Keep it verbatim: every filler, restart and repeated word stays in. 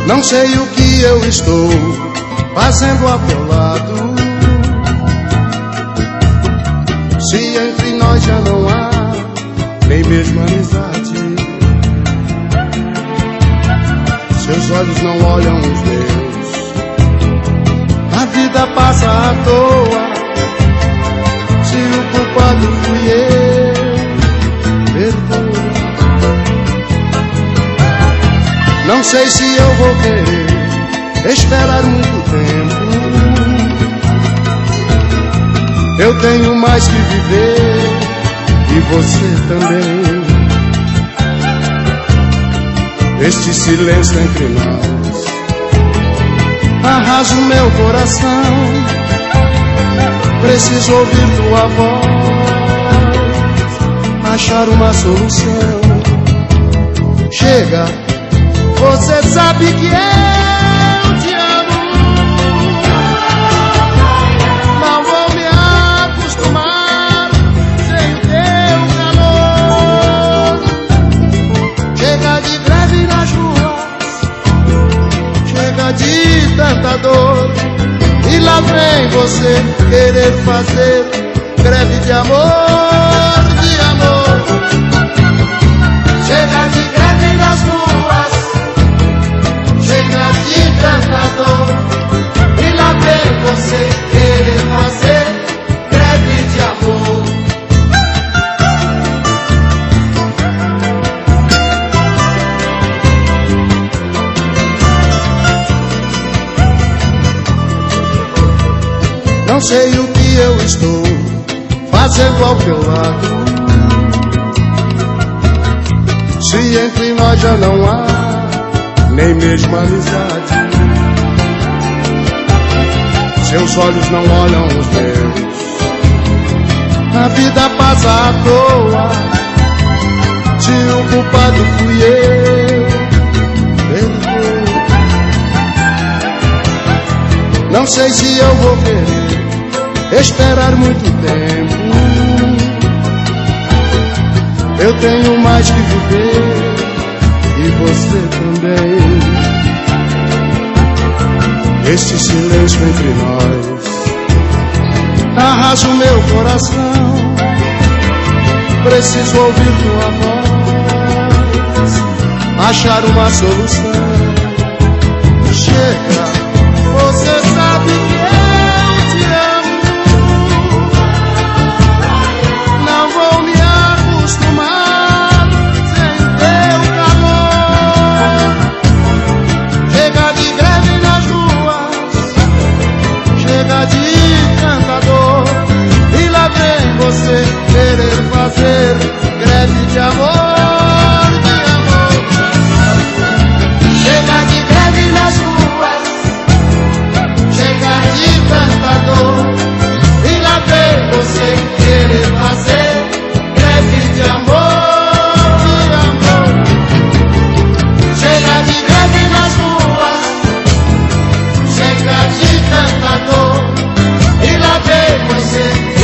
Não sei o que eu estou fazendo ao teu lado, se entre nós já não há nem mesmo amizade. Seus olhos não olham os meus, a vida passa à toa. Se o culpado fui eu, perdoa. Não sei se eu vou querer esperar muito tempo. Eu tenho mais que viver e você também. Este silêncio entre nós arrasa o meu coração. Preciso ouvir tua voz, achar uma solução. Chega, você sabe que eu te amo. Não vou me acostumar sem o teu calor. Chega de greve nas ruas, chega de tanta dor. E lá vem você querer fazer greve de amor, de amor. Chega de greve nas ruas, chega de tanta dor. E lá vem você querer fazer greve de amor. Não sei o que eu estou fazendo ao teu lado, se entre nós já não há nem mesmo amizade. Seus olhos não olham os meus, a vida passa à toa. Se o culpado fui eu, perdoa. Não sei se eu vou querer esperar muito tempo. Eu tenho mais que viver e você também. Este silêncio entre nós arrasa o meu coração. Preciso ouvir tua voz, achar uma solução. Chega, você sabe que querer fazer greve de amor, de amor. Chega de greve nas ruas, chega de tanta dor. E lá vem você querer fazer greve de amor, de amor. Chega de greve nas ruas, chega de tanta dor. E lá vem você